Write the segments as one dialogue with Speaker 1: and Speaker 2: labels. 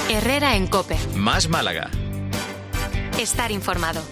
Speaker 1: Herrera en COPE.
Speaker 2: Más Málaga.
Speaker 1: Estar informado.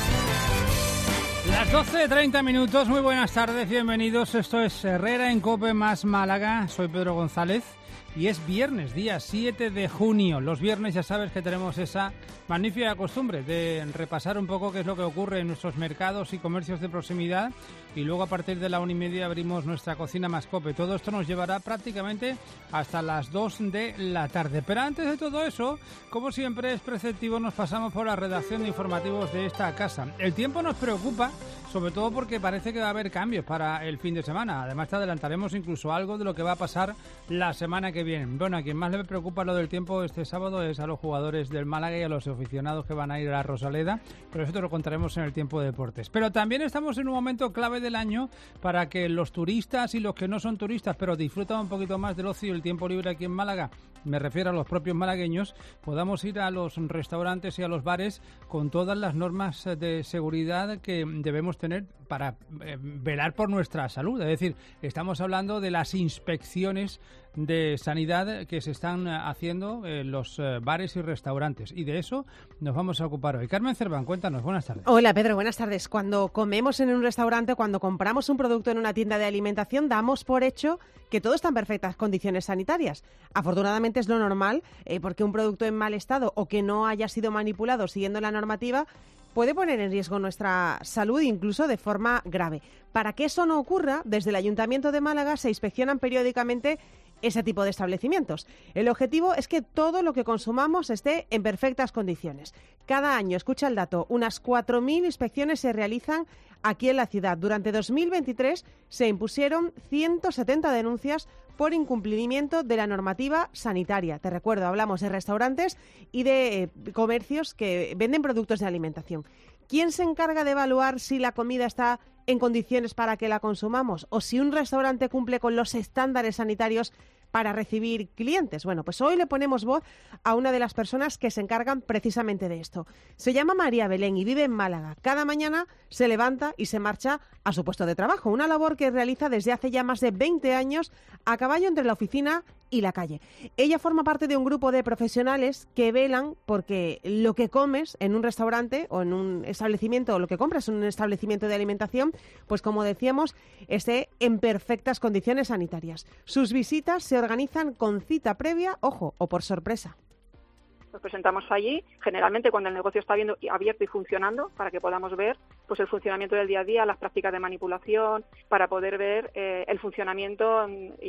Speaker 3: Las 12:30, muy buenas tardes, bienvenidos. Esto es Herrera en COPE más Málaga. Soy Pedro González y es viernes, día 7 de junio. Los viernes ya sabes que tenemos esa magnífica costumbre de repasar un poco qué es lo que ocurre en nuestros mercados y comercios de proximidad, y luego a partir de la 1:30 abrimos nuestra cocina más COPE. Todo esto nos llevará prácticamente hasta las 2 de la tarde. Pero antes de todo eso, como siempre es preceptivo, nos pasamos por la redacción de informativos de esta casa. El tiempo nos preocupa, sobre todo porque parece que va a haber cambios para el fin de semana. Además te adelantaremos incluso algo de lo que va a pasar la semana que viene. Bueno, a quien más le preocupa lo del tiempo este sábado es a los jugadores del Málaga y a los aficionados que van a ir a la Rosaleda, pero eso te lo contaremos en el tiempo de deportes. Pero también estamos en un momento clave del año para que los turistas y los que no son turistas, pero disfrutan un poquito más del ocio y el tiempo libre aquí en Málaga, me refiero a los propios malagueños, podamos ir a los restaurantes y a los bares con todas las normas de seguridad que debemos tener para velar por nuestra salud. Es decir, estamos hablando de las inspecciones de sanidad que se están haciendo en los bares y restaurantes, y de eso nos vamos a ocupar hoy. Carmen Cerván, cuéntanos, buenas tardes.
Speaker 4: Hola Pedro, buenas tardes. Cuando comemos en un restaurante, cuando compramos un producto en una tienda de alimentación, damos por hecho que todo está en perfectas condiciones sanitarias. Afortunadamente es lo normal, porque un producto en mal estado o que no haya sido manipulado siguiendo la normativa puede poner en riesgo nuestra salud, incluso de forma grave. Para que eso no ocurra, desde el Ayuntamiento de Málaga se inspeccionan periódicamente ese tipo de establecimientos. El objetivo es que todo lo que consumamos esté en perfectas condiciones. Cada año, escucha el dato, unas 4.000 inspecciones se realizan aquí en la ciudad. Durante 2023 se impusieron 170 denuncias por incumplimiento de la normativa sanitaria. Te recuerdo, hablamos de restaurantes y de comercios que venden productos de alimentación. ¿Quién se encarga de evaluar si la comida está en condiciones para que la consumamos o si un restaurante cumple con los estándares sanitarios para recibir clientes? Bueno, pues hoy le ponemos voz a una de las personas que se encargan precisamente de esto. Se llama María Belén y vive en Málaga. Cada mañana se levanta y se marcha a su puesto de trabajo, una labor que realiza desde hace ya más de 20 años a caballo entre la oficina y la calle. Ella forma parte de un grupo de profesionales que velan porque lo que comes en un restaurante o en un establecimiento, o lo que compras en un establecimiento de alimentación, pues como decíamos, esté en perfectas condiciones sanitarias. Sus visitas se organizan con cita previa, ojo, o por sorpresa.
Speaker 5: Nos presentamos allí, generalmente cuando el negocio está abierto y funcionando, para que podamos ver pues el funcionamiento del día a día, las prácticas de manipulación, para poder ver el funcionamiento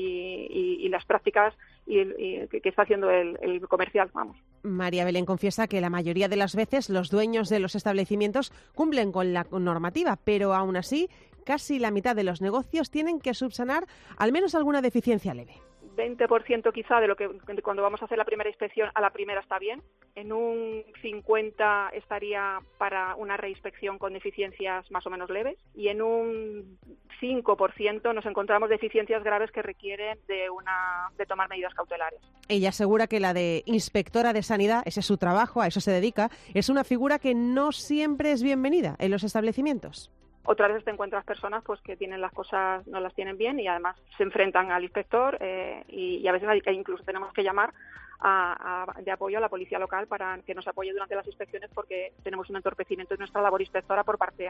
Speaker 5: y las prácticas que está haciendo el comercial, vamos.
Speaker 4: María Belén confiesa que la mayoría de las veces los dueños de los establecimientos cumplen con la normativa, pero aún así casi la mitad de los negocios tienen que subsanar al menos alguna deficiencia leve.
Speaker 5: 20% quizá de lo que cuando vamos a hacer la primera inspección, a la primera está bien. En un 50% estaría para una reinspección con deficiencias más o menos leves, y en un 5% nos encontramos deficiencias graves que requieren de tomar medidas cautelares.
Speaker 4: Ella asegura que la de inspectora de sanidad, ese es su trabajo, a eso se dedica, es una figura que no siempre es bienvenida en los establecimientos.
Speaker 5: Otras veces te encuentras personas pues que tienen las cosas, no las tienen bien, y además se enfrentan al inspector y a veces incluso tenemos que llamar de apoyo a la policía local para que nos apoye durante las inspecciones, porque tenemos un entorpecimiento de nuestra labor inspectora por parte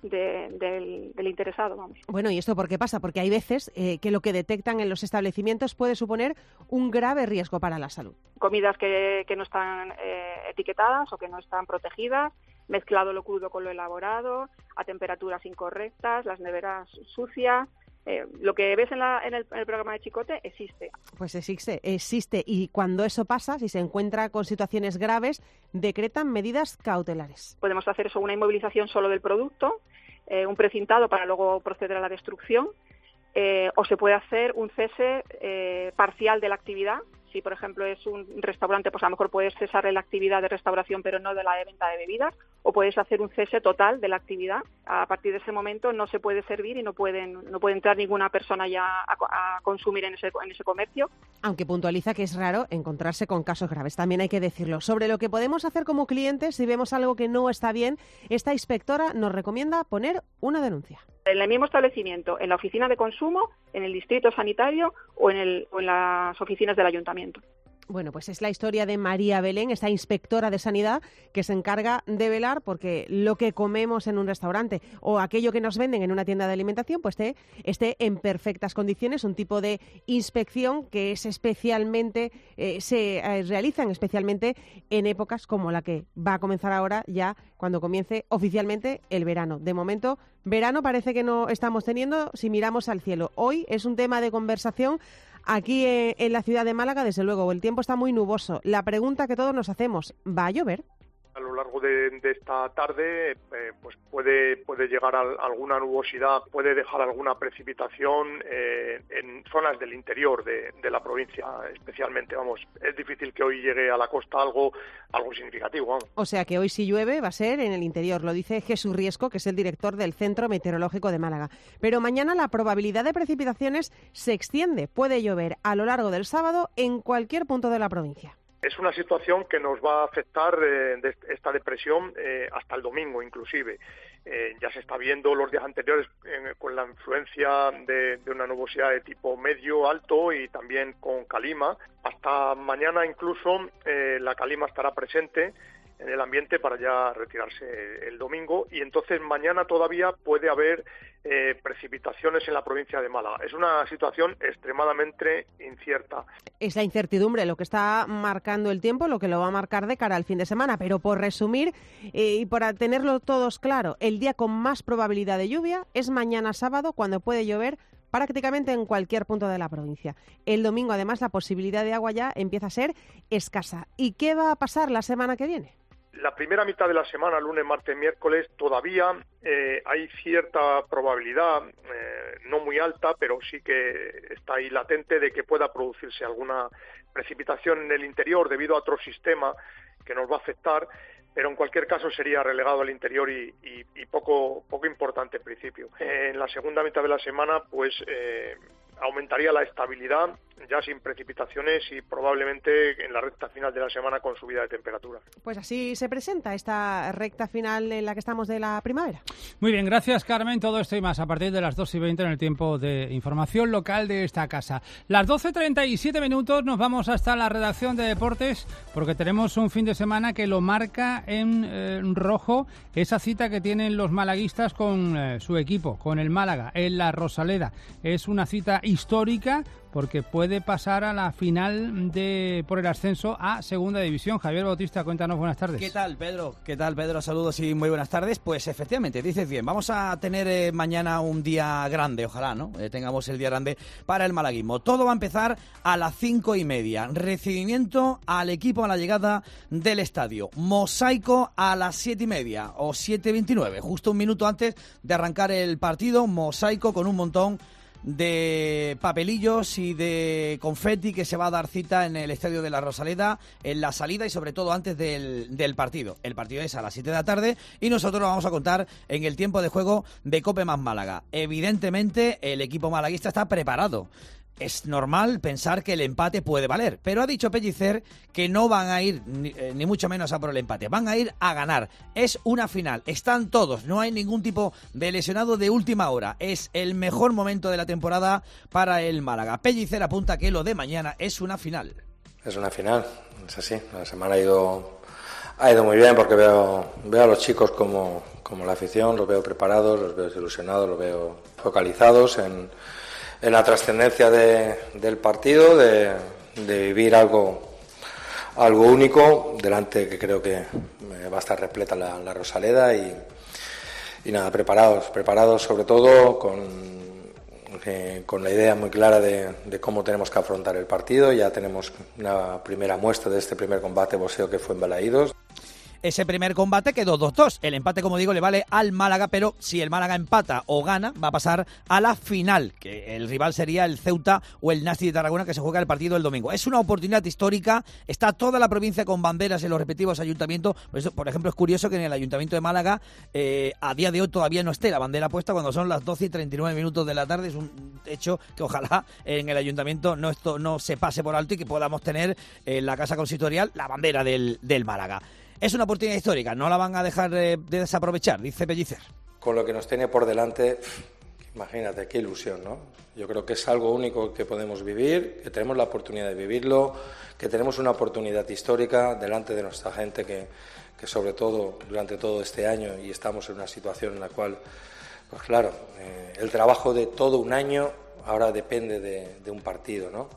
Speaker 5: del interesado, vamos.
Speaker 4: Bueno, ¿y esto por qué pasa? Porque hay veces que lo que detectan en los establecimientos puede suponer un grave riesgo para la salud.
Speaker 5: Comidas que no están etiquetadas o que no están protegidas, mezclado lo crudo con lo elaborado, a temperaturas incorrectas, las neveras sucias. Lo que ves en el programa de Chicote existe.
Speaker 4: Pues existe. Y cuando eso pasa, si se encuentra con situaciones graves, decretan medidas cautelares.
Speaker 5: Podemos hacer eso, una inmovilización solo del producto, un precintado para luego proceder a la destrucción, o se puede hacer un cese parcial de la actividad. Si, por ejemplo, es un restaurante, pues a lo mejor puedes cesar la actividad de restauración, pero no de la de venta de bebidas, o puedes hacer un cese total de la actividad. A partir de ese momento no se puede servir y no puede entrar ninguna persona ya a consumir en ese comercio.
Speaker 4: Aunque puntualiza que es raro encontrarse con casos graves, también hay que decirlo. Sobre lo que podemos hacer como clientes si vemos algo que no está bien, esta inspectora nos recomienda poner una denuncia.
Speaker 5: En el mismo establecimiento, en la oficina de consumo, en el distrito sanitario o en las oficinas del ayuntamiento.
Speaker 4: Bueno, pues es la historia de María Belén, esta inspectora de sanidad que se encarga de velar porque lo que comemos en un restaurante o aquello que nos venden en una tienda de alimentación pues esté en perfectas condiciones. Un tipo de inspección que es especialmente se realizan especialmente en épocas como la que va a comenzar ahora, ya cuando comience oficialmente el verano. De momento, verano parece que no estamos teniendo si miramos al cielo. Hoy es un tema de conversación aquí en la ciudad de Málaga. Desde luego, el tiempo está muy nuboso. La pregunta que todos nos hacemos, ¿va a llover?
Speaker 2: A lo largo de esta tarde pues puede llegar a alguna nubosidad, puede dejar alguna precipitación en zonas del interior de la provincia, especialmente. Es difícil que hoy llegue a la costa algo significativo. Vamos.
Speaker 4: O sea que hoy si llueve va a ser en el interior, lo dice Jesús Riesco, que es el director del Centro Meteorológico de Málaga. Pero mañana la probabilidad de precipitaciones se extiende, puede llover a lo largo del sábado en cualquier punto de la provincia.
Speaker 2: Es una situación que nos va a afectar de esta depresión hasta el domingo inclusive. Ya se está viendo los días anteriores con la influencia de una nubosidad de tipo medio, alto y también con calima. Hasta mañana incluso la calima estará presente en el ambiente para ya retirarse el domingo, y entonces mañana todavía puede haber precipitaciones en la provincia de Málaga. Es una situación extremadamente incierta.
Speaker 4: Es la incertidumbre lo que está marcando el tiempo, lo que lo va a marcar de cara al fin de semana, pero por resumir y para tenerlo todos claro, el día con más probabilidad de lluvia es mañana sábado, cuando puede llover prácticamente en cualquier punto de la provincia. El domingo, además, la posibilidad de agua ya empieza a ser escasa. ¿Y qué va a pasar la semana que viene?
Speaker 2: La primera mitad de la semana, lunes, martes, miércoles, todavía hay cierta probabilidad, no muy alta, pero sí que está ahí latente, de que pueda producirse alguna precipitación en el interior debido a otro sistema que nos va a afectar, pero en cualquier caso sería relegado al interior y poco importante en principio. En la segunda mitad de la semana, pues aumentaría la estabilidad, ya sin precipitaciones, y probablemente en la recta final de la semana con subida de temperatura.
Speaker 4: Pues así se presenta esta recta final en la que estamos de la primavera.
Speaker 3: Muy bien, gracias Carmen. Todo esto y más a partir de las 2:20 en el tiempo de información local de esta casa. Las 12:37 nos vamos hasta la redacción de deportes, porque tenemos un fin de semana que lo marca en rojo, esa cita que tienen los malaguistas con su equipo, con el Málaga, en la Rosaleda. Es una cita histórica porque puede pasar a la final por el ascenso a Segunda División. Javier Bautista, cuéntanos, buenas tardes.
Speaker 6: ¿Qué tal, Pedro? Saludos y muy buenas tardes. Pues efectivamente, dices bien, vamos a tener mañana un día grande, ojalá, ¿no? Tengamos el día grande para el malaguismo. Todo va a empezar a las 5:30. Recibimiento al equipo a la llegada del estadio. Mosaico a las 7:30 o 7:29, justo un minuto antes de arrancar el partido. Mosaico con un montón de papelillos y de confeti que se va a dar cita en el estadio de la Rosaleda en la salida y sobre todo antes del partido. El partido es a las 7 de la tarde y nosotros lo vamos a contar en el tiempo de juego de COPE más Málaga. Evidentemente el equipo malaguista está preparado. Es normal pensar que el empate puede valer, pero ha dicho Pellicer que no van a ir ni mucho menos a por el empate, van a ir a ganar. Es una final, están todos, no hay ningún tipo de lesionado de última hora. Es el mejor momento de la temporada para el Málaga. Pellicer apunta que lo de mañana es una final.
Speaker 7: Es una final, es así. La semana ha ido muy bien, porque veo a los chicos como la afición, los veo preparados, los veo ilusionados, los veo focalizados en la trascendencia del partido, de vivir algo único delante, que creo que va a estar repleta la Rosaleda, y nada, preparados sobre todo con la idea muy clara de cómo tenemos que afrontar el partido. Ya tenemos una primera muestra de este primer combate boxeo que fue en Balaídos.
Speaker 6: Ese primer combate quedó 2-2. El empate, como digo, le vale al Málaga, pero si el Málaga empata o gana, va a pasar a la final, que el rival sería el Ceuta o el Nasti de Tarragona, que se juega el partido el domingo. Es una oportunidad histórica. Está toda la provincia con banderas en los respectivos ayuntamientos. Por ejemplo, es curioso que en el Ayuntamiento de Málaga a día de hoy todavía no esté la bandera puesta cuando son las 12:39 de la tarde. Es un hecho que ojalá en el Ayuntamiento no se pase por alto y que podamos tener en la Casa Consistorial la bandera del Málaga. Es una oportunidad histórica, no la van a dejar de desaprovechar, dice Pellicer.
Speaker 7: Con lo que nos tiene por delante, Imagínate, qué ilusión, ¿no? Yo creo que es algo único que podemos vivir, que tenemos la oportunidad de vivirlo, que tenemos una oportunidad histórica delante de nuestra gente que sobre todo durante todo este año, y estamos en una situación en la cual, pues claro, el trabajo de todo un año ahora depende de un partido, ¿no?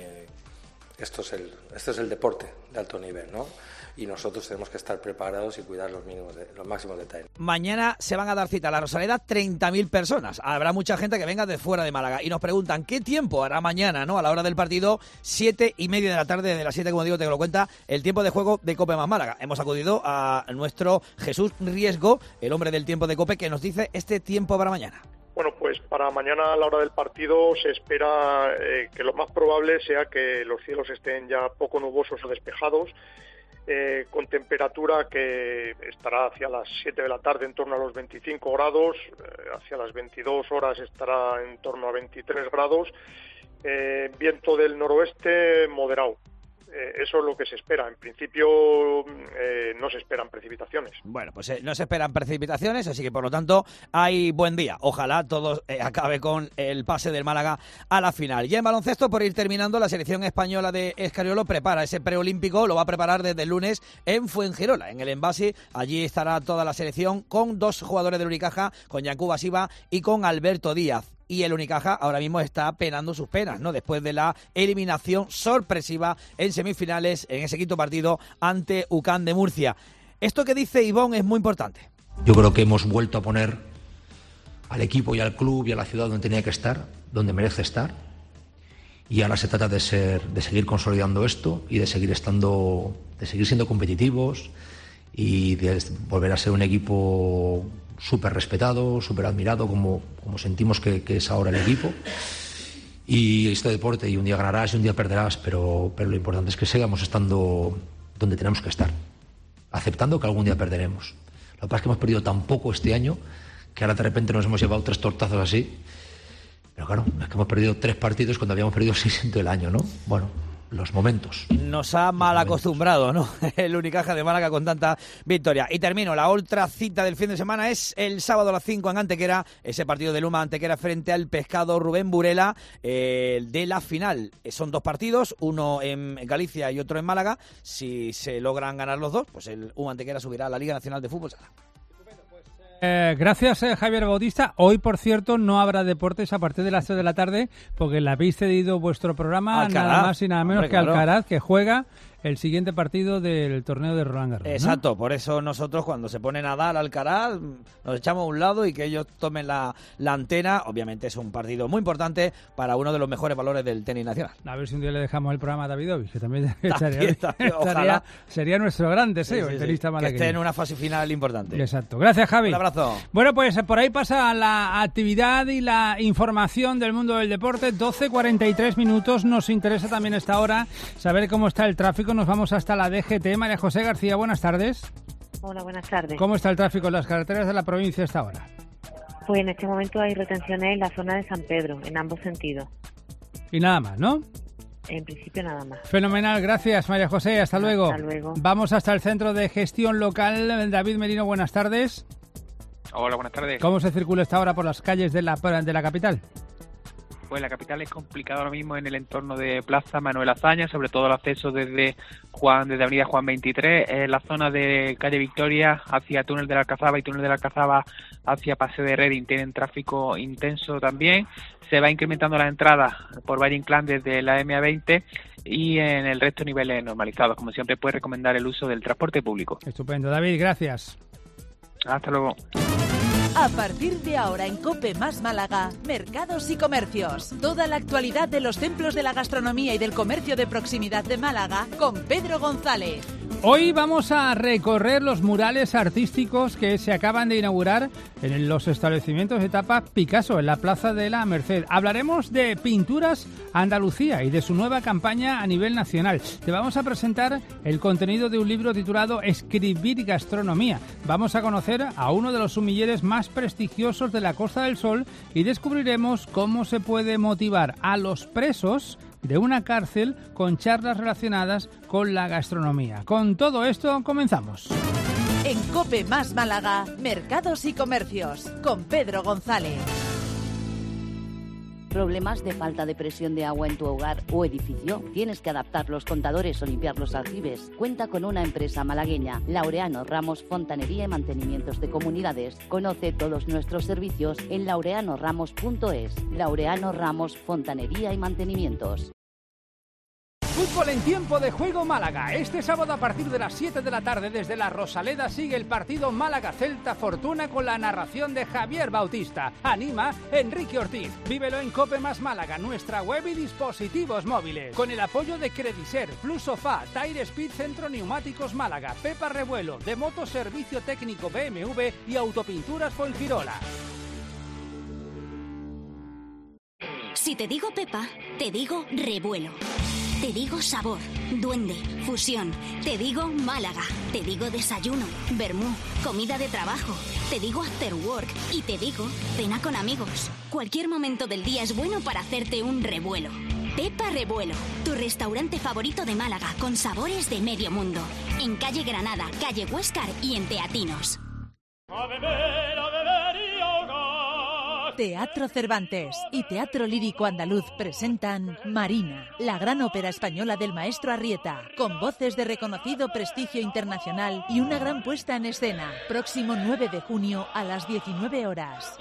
Speaker 7: Esto es el deporte de alto nivel, ¿no? Y nosotros tenemos que estar preparados y cuidar los máximos detalles.
Speaker 6: Mañana se van a dar cita a la Rosaleda 30.000 personas. Habrá mucha gente que venga de fuera de Málaga y nos preguntan qué tiempo hará mañana, ¿no? A la hora del partido, 7:30 de la tarde, de las 7, como digo, te lo cuenta el tiempo de juego de COPE más Málaga. Hemos acudido a nuestro Jesús Riesgo, el hombre del tiempo de COPE, que nos dice este tiempo para mañana.
Speaker 2: Bueno, pues para mañana a la hora del partido se espera que lo más probable sea que los cielos estén ya poco nubosos o despejados, con temperatura que estará hacia las 7 de la tarde en torno a los 25 grados, hacia las 22 horas estará en torno a 23 grados, viento del noroeste moderado. Eso es lo que se espera. En principio no se esperan precipitaciones.
Speaker 6: Bueno, pues no se esperan precipitaciones, así que por lo tanto hay buen día. Ojalá todo acabe con el pase del Málaga a la final. Y en baloncesto, por ir terminando, la selección española de Escariolo prepara ese preolímpico, lo va a preparar desde el lunes en Fuengirola, en el Envase. Allí estará toda la selección con 2 jugadores del Unicaja, con Yankuba Siva y con Alberto Díaz. Y el Unicaja ahora mismo está penando sus penas, ¿no? Después de la eliminación sorpresiva en semifinales, en ese quinto partido ante UCAM de Murcia. Esto que dice Ivón es muy importante.
Speaker 8: Yo creo que hemos vuelto a poner al equipo y al club y a la ciudad donde tenía que estar, donde merece estar. Y ahora se trata de seguir consolidando esto y de seguir siendo competitivos y de volver a ser un equipo súper respetado, súper admirado, como sentimos que es ahora el equipo. Y este deporte, y un día ganarás y un día perderás, pero lo importante es que sigamos estando donde tenemos que estar, aceptando que algún día perderemos. Lo que pasa es que hemos perdido tan poco este año que ahora de repente nos hemos llevado 3 tortazos así. Pero claro, es que hemos perdido 3 partidos cuando habíamos perdido 6 en todo el año, ¿no? Bueno, los momentos.
Speaker 6: Nos ha mal acostumbrado, ¿no? El Unicaja de Málaga con tanta victoria. Y termino, la otra cita del fin de semana es el sábado a las 5 en Antequera, ese partido de Luma Antequera frente al Pescado Rubén Burela, de la final. Son 2 partidos, uno en Galicia y otro en Málaga. Si se logran ganar los 2, pues el Luma Antequera subirá a la Liga Nacional de Fútbol Sala.
Speaker 3: Gracias, Javier Bautista. Hoy, por cierto, no habrá deportes a partir de las 3 de la tarde porque le habéis cedido vuestro programa
Speaker 6: Alcaraz,
Speaker 3: nada más y nada menos,
Speaker 6: hombre,
Speaker 3: que Alcaraz, que juega el siguiente partido del torneo de Roland Garros, ¿no?
Speaker 6: Exacto, por eso nosotros cuando se pone Nadal, Alcaraz, nos echamos a un lado y que ellos tomen la antena. Obviamente es un partido muy importante para uno de los mejores valores del tenis nacional.
Speaker 3: A ver si un día le dejamos el programa a Davidovich, que también
Speaker 6: ojalá.
Speaker 3: Sería nuestro gran deseo, el tenista malagueño.
Speaker 6: Que esté en una fase final importante.
Speaker 3: Exacto. Gracias, Javi.
Speaker 6: Un abrazo.
Speaker 3: Bueno, pues por ahí pasa la actividad y la información del mundo del deporte. 12:43 minutos. Nos interesa también esta hora saber cómo está el tráfico. Nos vamos hasta la DGT. María José García, buenas tardes.
Speaker 9: Hola, buenas tardes.
Speaker 3: ¿Cómo está el tráfico en las carreteras de la provincia a esta hora?
Speaker 9: Pues en este momento hay retenciones en la zona de San Pedro, en ambos sentidos.
Speaker 3: Y nada más, ¿no?
Speaker 9: En principio nada más.
Speaker 3: Fenomenal, gracias María José, hasta luego.
Speaker 9: Hasta luego.
Speaker 3: Vamos hasta el Centro de Gestión Local. David Merino, buenas tardes.
Speaker 10: Hola, buenas tardes.
Speaker 3: ¿Cómo se circula esta hora por las calles de la capital?
Speaker 10: Pues la capital es complicada ahora mismo en el entorno de Plaza Manuel Azaña, sobre todo el acceso desde Avenida Juan 23, en la zona de calle Victoria hacia Túnel de la Alcazaba y Túnel de la Alcazaba hacia Paseo de Reading tienen tráfico intenso también. Se va incrementando la entrada por Valle Inclán desde la MA20 y en el resto niveles normalizados. Como siempre, puede recomendar el uso del transporte público.
Speaker 3: Estupendo. David, gracias.
Speaker 10: Hasta luego.
Speaker 11: A partir de ahora en COPE más Málaga, mercados y comercios. Toda la actualidad de los templos de la gastronomía y del comercio de proximidad de Málaga con Pedro González.
Speaker 3: Hoy vamos a recorrer los murales artísticos que se acaban de inaugurar en los establecimientos de etapa Picasso en la Plaza de la Merced. Hablaremos de Pinturas Andalucía y de su nueva campaña a nivel nacional. Te vamos a presentar el contenido de un libro titulado Escribir Gastronomía. Vamos a conocer a uno de los sumilleres más prestigiosos de la Costa del Sol y descubriremos cómo se puede motivar a los presos de una cárcel con charlas relacionadas con la gastronomía. Con todo esto comenzamos.
Speaker 11: En COPE más Málaga, mercados y comercios, con Pedro González.
Speaker 12: ¿Problemas de falta de presión de agua en tu hogar o edificio? ¿Tienes que adaptar los contadores o limpiar los aljibes? Cuenta con una empresa malagueña, Laureano Ramos Fontanería y Mantenimientos de Comunidades. Conoce todos nuestros servicios en laureanoramos.es. Laureano Ramos Fontanería y Mantenimientos.
Speaker 3: Fútbol en tiempo de juego Málaga. Este sábado a partir de las 7 de la tarde desde la Rosaleda sigue el partido Málaga-Celta Fortuna con la narración de Javier Bautista. Anima Enrique Ortiz. Vívelo en Cope Más Málaga, nuestra web y dispositivos móviles. Con el apoyo de Crediser, Plus Sofá, Tire Speed Centro Neumáticos Málaga, Pepa Revuelo, de Moto Servicio Técnico BMW y Autopinturas Fuengirola.
Speaker 13: Si te digo Pepa, te digo revuelo. Te digo sabor, duende, fusión. Te digo Málaga. Te digo desayuno, vermú, comida de trabajo. Te digo after work y te digo cena con amigos. Cualquier momento del día es bueno para hacerte un revuelo. Pepa Revuelo, tu restaurante favorito de Málaga con sabores de medio mundo. En calle Granada, calle Huéscar y en Teatinos.
Speaker 11: Teatro Cervantes y Teatro Lírico Andaluz presentan Marina, la gran ópera española del maestro Arrieta, con voces de reconocido prestigio internacional y una gran puesta en escena. Próximo 9 de junio a las 19 horas.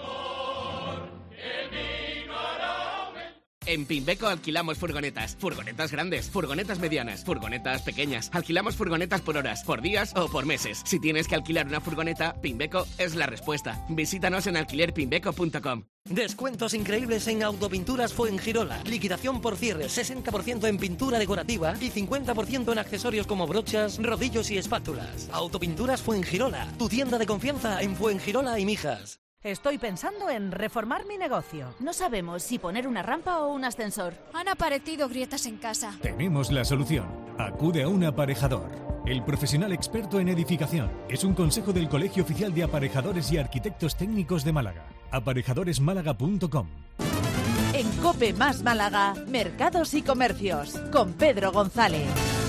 Speaker 14: En Pimbeco alquilamos furgonetas. Furgonetas grandes, furgonetas medianas, furgonetas pequeñas. Alquilamos furgonetas por horas, por días o por meses. Si tienes que alquilar una furgoneta, Pimbeco es la respuesta. Visítanos en alquilerpimbeco.com.
Speaker 15: Descuentos increíbles en Autopinturas Fuengirola. Liquidación por cierre, 60% en pintura decorativa y 50% en accesorios como brochas, rodillos y espátulas. Autopinturas Fuengirola, tu tienda de confianza en Fuengirola y Mijas.
Speaker 16: Estoy pensando en reformar mi negocio. No sabemos si poner una rampa o un ascensor.
Speaker 17: Han aparecido grietas en casa.
Speaker 18: Tenemos la solución. Acude a un aparejador. El profesional experto en edificación. Es un consejo del Colegio Oficial de Aparejadores y Arquitectos Técnicos de Málaga. Aparejadoresmálaga.com.
Speaker 11: En Cope Más Málaga, Mercados y Comercios, con Pedro González.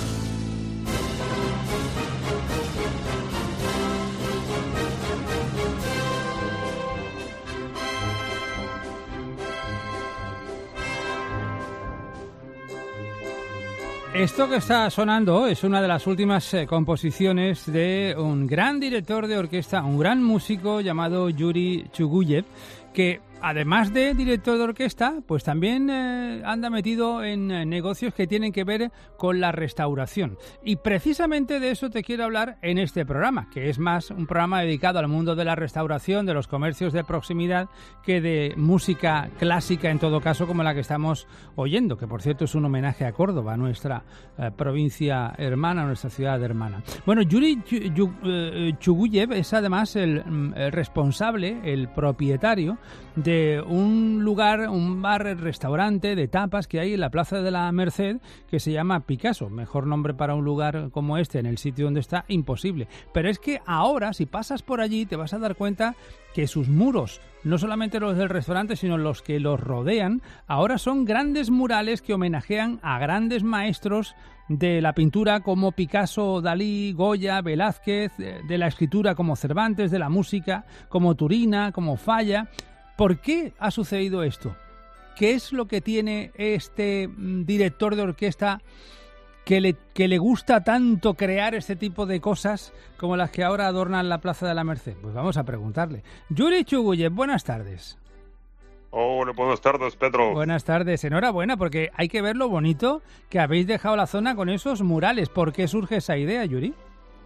Speaker 3: Esto que está sonando es una de las últimas composiciones de un gran director de orquesta, un gran músico llamado Yuri Chuguyev, que además de director de orquesta, pues también anda metido en negocios que tienen que ver con la restauración. Y precisamente de eso te quiero hablar en este programa, que es más un programa dedicado al mundo de la restauración, de los comercios de proximidad, que de música clásica, en todo caso, como la que estamos oyendo, que por cierto es un homenaje a Córdoba, nuestra provincia hermana, nuestra ciudad hermana. Bueno, Yuri Chuguyev es además el responsable, el propietario de un lugar, un bar, restaurante de tapas que hay en la Plaza de la Merced que se llama Picasso. Mejor nombre para un lugar como este en el sitio donde está, imposible. Pero es que ahora, si pasas por allí, te vas a dar cuenta que sus muros, no solamente los del restaurante, sino los que los rodean, ahora son grandes murales que homenajean a grandes maestros de la pintura como Picasso, Dalí, Goya, Velázquez, de la escritura como Cervantes, de la música como Turina, como Falla. ¿Por qué ha sucedido esto? ¿Qué es lo que tiene este director de orquesta que le gusta tanto crear este tipo de cosas como las que ahora adornan la Plaza de la Merced? Pues vamos a preguntarle. Yuri Chuguyev, buenas tardes.
Speaker 19: Hola, buenas tardes, Pedro.
Speaker 3: Buenas tardes, enhorabuena, porque hay que ver lo bonito que habéis dejado la zona con esos murales. ¿Por qué surge esa idea, Yuri?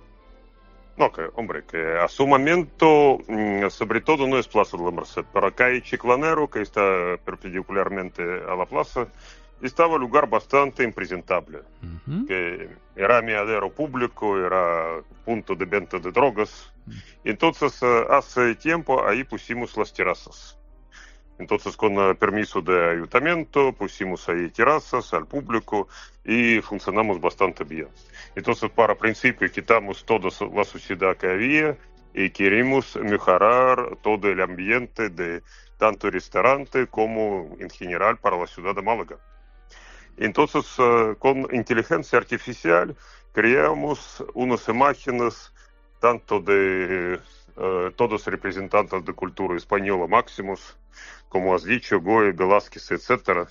Speaker 19: No, que a su momento, sobre todo no es Plaza de la Merced, pero acá hay Chiclanero, que está perpendicularmente a la plaza, estaba un lugar bastante impresentable, que era meadero público, era punto de venta de drogas, y entonces hace tiempo ahí pusimos las terrazas. Entonces, con permiso de ayuntamiento, pusimos ahí terrazas al público y funcionamos bastante bien. Entonces, para principio, quitamos toda la suciedad que había y queremos mejorar todo el ambiente de tanto restaurante como en general para la ciudad de Málaga. Entonces, con inteligencia artificial, creamos unas imágenes tanto de todos representantes de cultura española máximos, como has dicho, Goya, Velázquez, etc.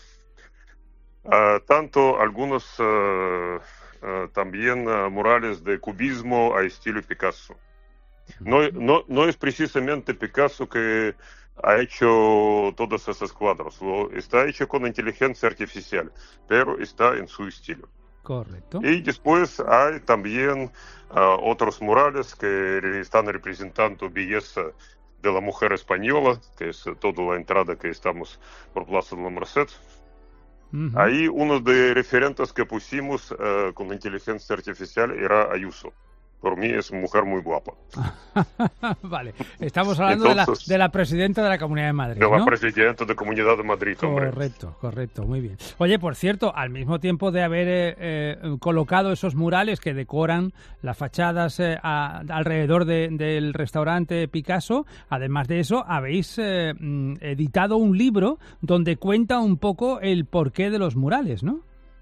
Speaker 19: Tanto algunos también murales de cubismo a estilo Picasso. No es precisamente Picasso que ha hecho todos esos cuadros, está hecho con inteligencia artificial, pero está en su estilo.
Speaker 3: Correcto.
Speaker 19: Y después hay también otros murales que están representando belleza de la mujer española, que es toda la entrada que estamos por Plaza de la Merced. Ahí uno de referentes que pusimos con inteligencia artificial era Ayuso. Por mí es una mujer muy guapa.
Speaker 3: Vale, estamos hablando de la presidenta de la Comunidad de Madrid,
Speaker 19: de la
Speaker 3: ¿no?
Speaker 19: presidenta de la Comunidad de Madrid, hombre.
Speaker 3: Correcto, muy bien. Oye, por cierto, al mismo tiempo de haber colocado esos murales que decoran las fachadas alrededor del restaurante Picasso, además de eso, habéis editado un libro donde cuenta un poco el porqué de los murales, ¿no?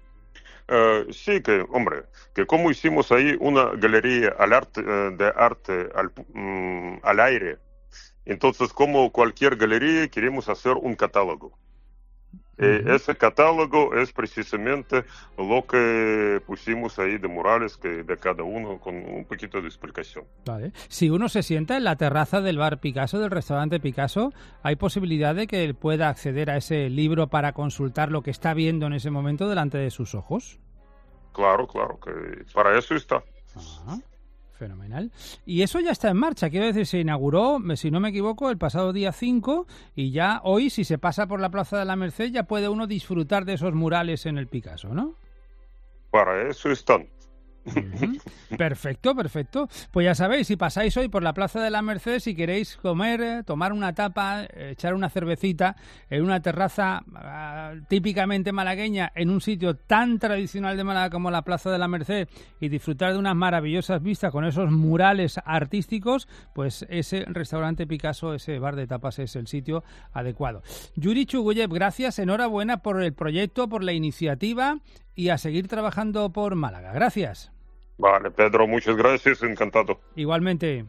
Speaker 19: Sí, que como hicimos ahí una galería de arte al aire, entonces como cualquier galería queremos hacer un catálogo. Ese catálogo es precisamente lo que pusimos ahí de murales que de cada uno con un poquito de explicación.
Speaker 3: Vale. Si uno se sienta en la terraza del bar Picasso, del restaurante Picasso, ¿hay posibilidad de que él pueda acceder a ese libro para consultar lo que está viendo en ese momento delante de sus ojos?
Speaker 19: Claro, que para eso está.
Speaker 3: Fenomenal. Y eso ya está en marcha, quiero decir, se inauguró, si no me equivoco, el pasado día 5 y ya hoy, si se pasa por la Plaza de la Merced, ya puede uno disfrutar de esos murales en el Picasso, ¿no?
Speaker 19: Para eso están.
Speaker 3: Perfecto. Pues ya sabéis, si pasáis hoy por la Plaza de la Merced, si queréis comer, tomar una tapa, echar una cervecita en una terraza típicamente malagueña, en un sitio tan tradicional de Málaga como la Plaza de la Merced, y disfrutar de unas maravillosas vistas con esos murales artísticos, pues ese restaurante Picasso, ese bar de tapas es el sitio adecuado. Yuri Chuguyev, gracias, enhorabuena por el proyecto, por la iniciativa y a seguir trabajando por Málaga. Gracias.
Speaker 19: Vale, Pedro, muchas gracias, encantado.
Speaker 3: Igualmente.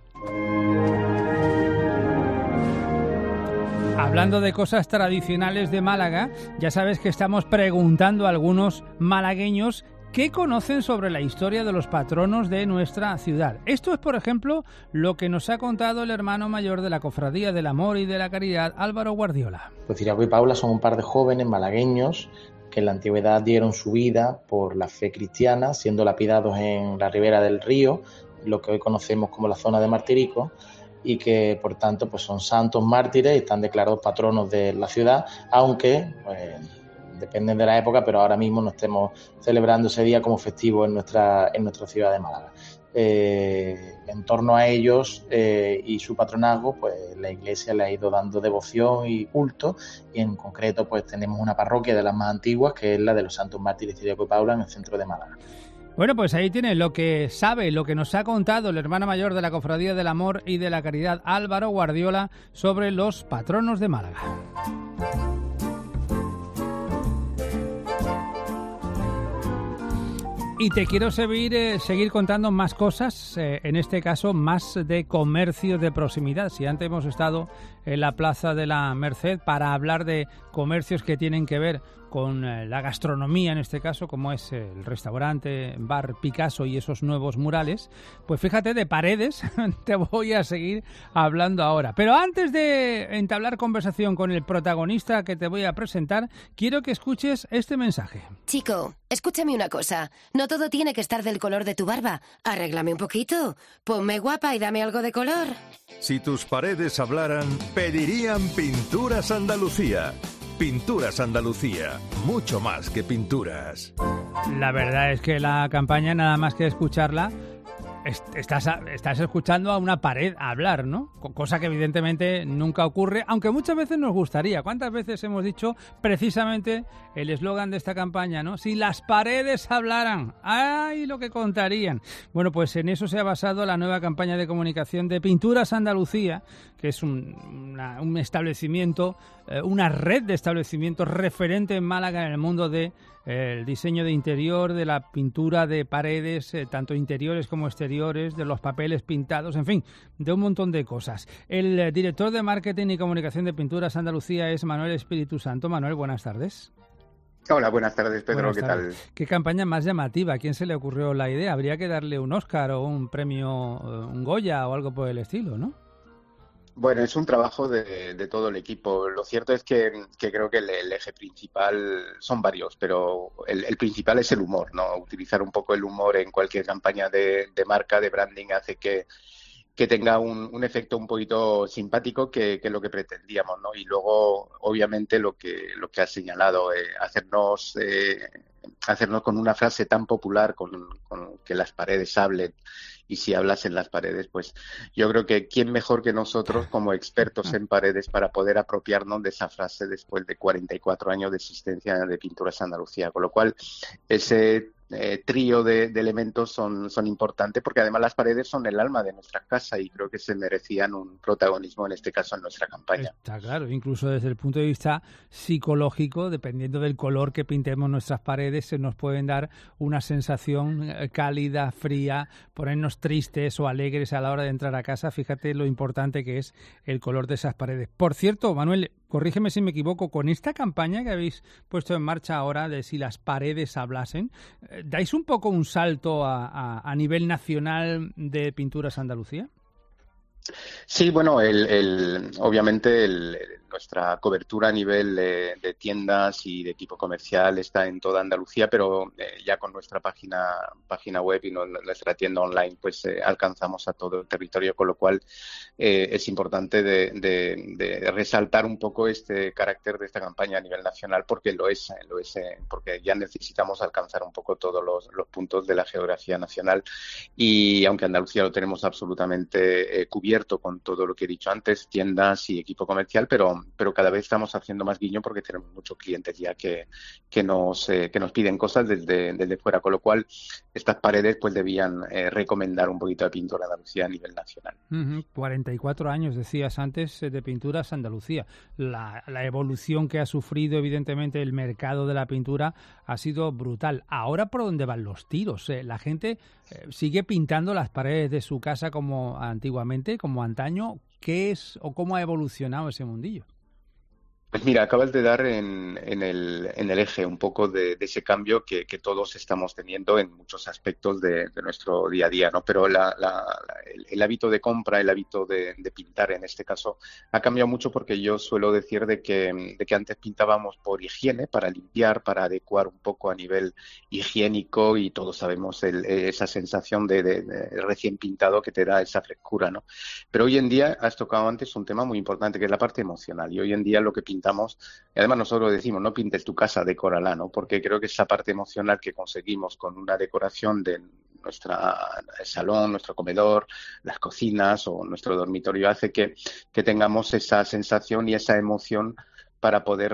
Speaker 3: Hablando de cosas tradicionales de Málaga, ya sabes que estamos preguntando a algunos malagueños qué conocen sobre la historia de los patronos de nuestra ciudad. Esto es, por ejemplo, lo que nos ha contado el hermano mayor de la Cofradía del Amor y de la Caridad, Álvaro Guardiola.
Speaker 20: Pues Ciriaco y Paula son un par de jóvenes malagueños que en la antigüedad dieron su vida por la fe cristiana, siendo lapidados en la ribera del río, lo que hoy conocemos como la zona de Martirico, y que por tanto pues son santos mártires y están declarados patronos de la ciudad, aunque dependen de la época, pero ahora mismo no estemos celebrando ese día como festivo en nuestra ciudad de Málaga. En torno a ellos y su patronazgo, pues la Iglesia le ha ido dando devoción y culto, y en concreto pues tenemos una parroquia de las más antiguas, que es la de los Santos Mártires Ciriaco y Paula, en el centro de Málaga.
Speaker 3: Bueno, pues ahí tiene lo que sabe, lo que nos ha contado el hermano mayor de la Cofradía del Amor y de la Caridad, Álvaro Guardiola, sobre los patronos de Málaga. Y te quiero seguir contando más cosas, en este caso más de comercio de proximidad. Si antes hemos estado en la Plaza de la Merced para hablar de comercios que tienen que ver con la gastronomía, en este caso, como es el restaurante Bar Picasso y esos nuevos murales, pues fíjate, de paredes te voy a seguir hablando ahora. Pero antes de entablar conversación con el protagonista que te voy a presentar, quiero que escuches este mensaje.
Speaker 21: Chico, escúchame una cosa. No todo tiene que estar del color de tu barba. Arréglame un poquito. Ponme guapa y dame algo de color.
Speaker 22: Si tus paredes hablaran, pedirían Pinturas Andalucía. Pinturas Andalucía, mucho más que pinturas.
Speaker 3: La verdad es que la campaña, nada más que escucharla, estás escuchando a una pared hablar, ¿no? Cosa que evidentemente nunca ocurre, aunque muchas veces nos gustaría. ¿Cuántas veces hemos dicho precisamente el eslogan de esta campaña, ¿no? Si las paredes hablaran, ¡ay, lo que contarían! Bueno, pues en eso se ha basado la nueva campaña de comunicación de Pinturas Andalucía, que es un establecimiento una red de establecimientos referente en Málaga en el mundo de el diseño de interior, de la pintura de paredes, tanto interiores como exteriores, de los papeles pintados, en fin, de un montón de cosas. El director de Marketing y Comunicación de Pinturas Andalucía es Manuel Espíritu Santo. Manuel, buenas tardes.
Speaker 1: Hola, buenas tardes, Pedro.
Speaker 3: Buenas tardes. ¿Qué tal? ¿Qué campaña más llamativa? ¿A quién se le ocurrió la idea? Habría que darle un Oscar o un premio, un Goya o algo por el estilo, ¿no?
Speaker 1: Bueno, es un trabajo de todo el equipo. Lo cierto es que creo que el eje principal son varios, pero el principal es el humor, ¿no? Utilizar un poco el humor en cualquier campaña de marca, de branding, hace que tenga un efecto un poquito simpático, que es lo que pretendíamos, ¿no? Y luego, obviamente, lo que has señalado, hacernos con una frase tan popular, con que las paredes hablen, y si hablas en las paredes, pues yo creo que quién mejor que nosotros como expertos en paredes para poder apropiarnos de esa frase después de 44 años de existencia de Pinturas Andalucía, con lo cual ese trío de elementos son importantes, porque además las paredes son el alma de nuestra casa y creo que se merecían un protagonismo, en este caso en nuestra campaña.
Speaker 3: Está claro, incluso desde el punto de vista psicológico, dependiendo del color que pintemos nuestras paredes, se nos pueden dar una sensación cálida, fría, ponernos tristes o alegres a la hora de entrar a casa. Fíjate lo importante que es el color de esas paredes. Por cierto, Manuel, corrígeme si me equivoco, con esta campaña que habéis puesto en marcha ahora de si las paredes hablasen, ¿dais un poco un salto a nivel nacional de Pinturas Andalucía?
Speaker 1: Sí, bueno, obviamente nuestra cobertura a nivel de tiendas y de equipo comercial está en toda Andalucía, pero ya con nuestra página web y nuestra tienda online, pues alcanzamos a todo el territorio, con lo cual es importante de resaltar un poco este carácter de esta campaña a nivel nacional, porque lo es, porque ya necesitamos alcanzar un poco todos los puntos de la geografía nacional, y aunque Andalucía lo tenemos absolutamente cubierto con todo lo que he dicho antes, tiendas y equipo comercial, pero cada vez estamos haciendo más guiño porque tenemos muchos clientes ya que nos piden cosas desde fuera, con lo cual estas paredes pues debían recomendar un poquito de Pintura Andalucía a nivel nacional.
Speaker 3: 44 años, decías antes, de Pinturas Andalucía. La evolución que ha sufrido, evidentemente, el mercado de la pintura ha sido brutal. Ahora, ¿por dónde van los tiros? ¿La gente sigue pintando las paredes de su casa como antiguamente, como antaño? ¿Qué es o cómo ha evolucionado ese mundillo?
Speaker 1: Pues mira, acabas de dar en el eje un poco de ese cambio que todos estamos teniendo en muchos aspectos de nuestro día a día, ¿no? Pero el hábito de compra, el hábito de pintar en este caso, ha cambiado mucho, porque yo suelo decir de que antes pintábamos por higiene, para limpiar, para adecuar un poco a nivel higiénico, y todos sabemos esa sensación de recién pintado que te da esa frescura, ¿no? Pero hoy en día has tocado antes un tema muy importante, que es la parte emocional, y hoy en día lo que pintamos, y además nosotros decimos, no pintes tu casa, decórala, ¿no? Porque creo que esa parte emocional que conseguimos con una decoración de nuestra salón, nuestro comedor, las cocinas o nuestro dormitorio, hace que tengamos esa sensación y esa emoción para poder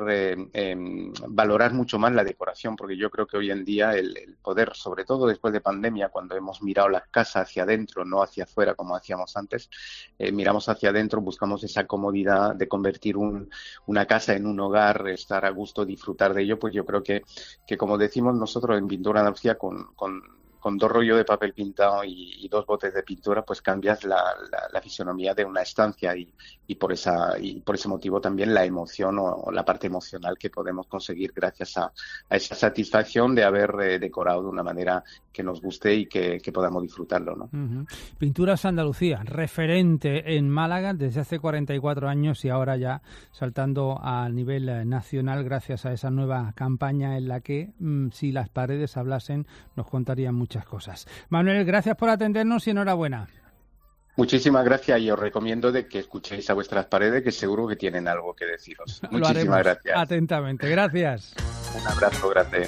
Speaker 1: valorar mucho más la decoración, porque yo creo que hoy en día el poder, sobre todo después de pandemia, cuando hemos mirado las casas hacia adentro, no hacia afuera como hacíamos antes, miramos hacia adentro, buscamos esa comodidad de convertir una casa en un hogar, estar a gusto, disfrutar de ello. Pues yo creo que como decimos nosotros en Pintura Andalucía, con 2 rollos de papel pintado y 2 botes de pintura, pues cambias la fisonomía de una estancia, y por ese motivo también la emoción o la parte emocional que podemos conseguir gracias a esa satisfacción de haber decorado de una manera que nos guste y que podamos disfrutarlo, ¿no?
Speaker 3: Uh-huh. Pinturas Andalucía, referente en Málaga desde hace 44 años y ahora ya saltando a nivel nacional gracias a esa nueva campaña en la que si las paredes hablasen nos contarían muchas cosas. Manuel, gracias por atendernos y enhorabuena.
Speaker 1: Muchísimas gracias, y os recomiendo de que escuchéis a vuestras paredes, que seguro que tienen algo que deciros. Muchísimas gracias.
Speaker 3: Atentamente, gracias.
Speaker 1: Un abrazo grande.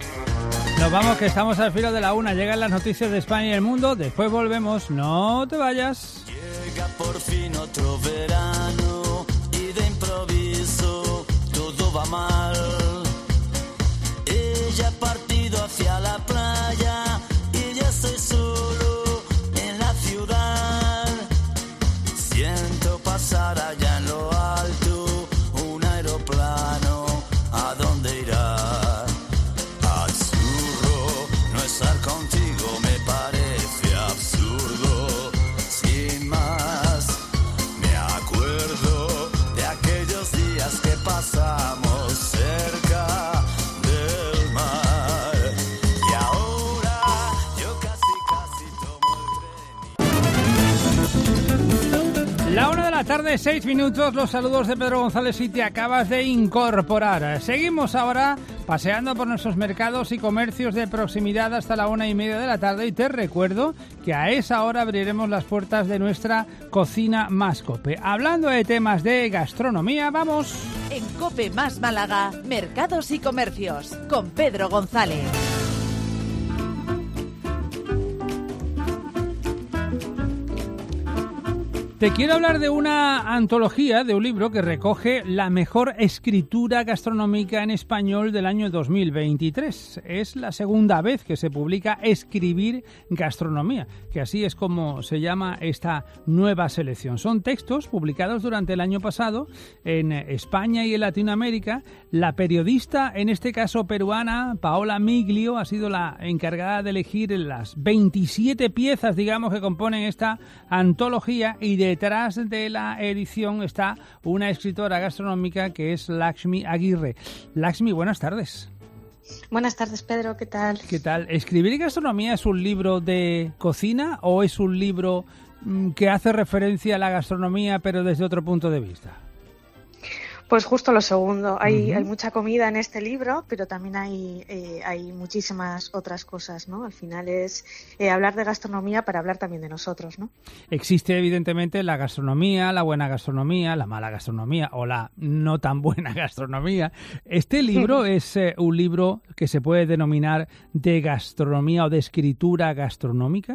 Speaker 3: Nos vamos, que estamos al filo de la 1. Llegan las noticias de España y el mundo. Después volvemos. No te vayas.
Speaker 5: Llega por fin otro verano y de improviso todo va mal. Ella ha partido hacia la playa y ya estoy solo en la ciudad. Siento pasar allá en lo alto un aeropuerto
Speaker 3: la tarde, 6 minutos, los saludos de Pedro González si te acabas de incorporar. Seguimos ahora paseando por nuestros mercados y comercios de proximidad hasta la 1:30 de la tarde y te recuerdo que a esa hora abriremos las puertas de nuestra cocina más COPE. Hablando de temas de gastronomía, vamos.
Speaker 16: En COPE más Málaga, mercados y comercios, con Pedro González.
Speaker 3: Te quiero hablar de una antología, de un libro que recoge la mejor escritura gastronómica en español del año 2023. Es la segunda vez que se publica Escribir Gastronomía, que así es como se llama esta nueva selección. Son textos publicados durante el año pasado en España y en Latinoamérica. La periodista, en este caso peruana, Paola Miglio, ha sido la encargada de elegir las 27 piezas, digamos, que componen esta antología, y detrás de la edición está una escritora gastronómica que es Lakshmi Aguirre. Lakshmi, buenas tardes.
Speaker 4: Buenas tardes, Pedro, ¿qué tal?
Speaker 3: ¿Qué tal? ¿Escribir gastronomía es un libro de cocina o es un libro que hace referencia a la gastronomía pero desde otro punto de vista?
Speaker 4: Pues justo lo segundo. Hay mucha comida en este libro, pero también hay muchísimas otras cosas, ¿no? Al final es hablar de gastronomía para hablar también de nosotros, ¿no?
Speaker 3: Existe evidentemente la gastronomía, la buena gastronomía, la mala gastronomía o la no tan buena gastronomía. ¿Este libro es un libro que se puede denominar de gastronomía o de escritura gastronómica?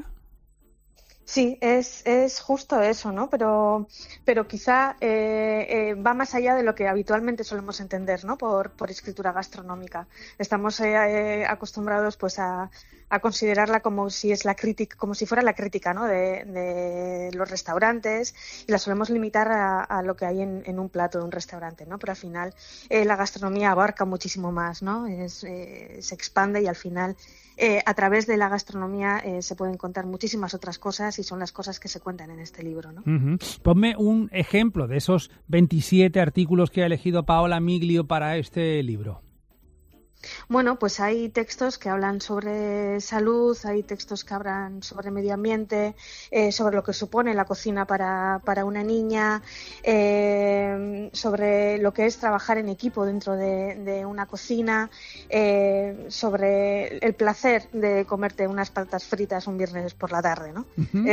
Speaker 4: Sí, es justo eso, ¿no? Pero quizá va más allá de lo que habitualmente solemos entender, ¿no? Por escritura gastronómica. Estamos acostumbrados, pues, a considerarla como si es como si fuera la crítica, ¿no? De los restaurantes, y la solemos limitar a lo que hay en un plato de un restaurante, ¿no? Pero al final la gastronomía abarca muchísimo más, ¿no? Se expande y al final a través de la gastronomía se pueden contar muchísimas otras cosas y son las cosas que se cuentan en este libro, ¿no?
Speaker 3: Ponme un ejemplo de esos 27 artículos que ha elegido Paola Miglio para este libro.
Speaker 4: Bueno, pues hay textos que hablan sobre salud, hay textos que hablan sobre medio ambiente, sobre lo que supone la cocina para una niña, sobre lo que es trabajar en equipo dentro de una cocina, sobre el placer de comerte unas patatas fritas un viernes por la tarde, ¿no?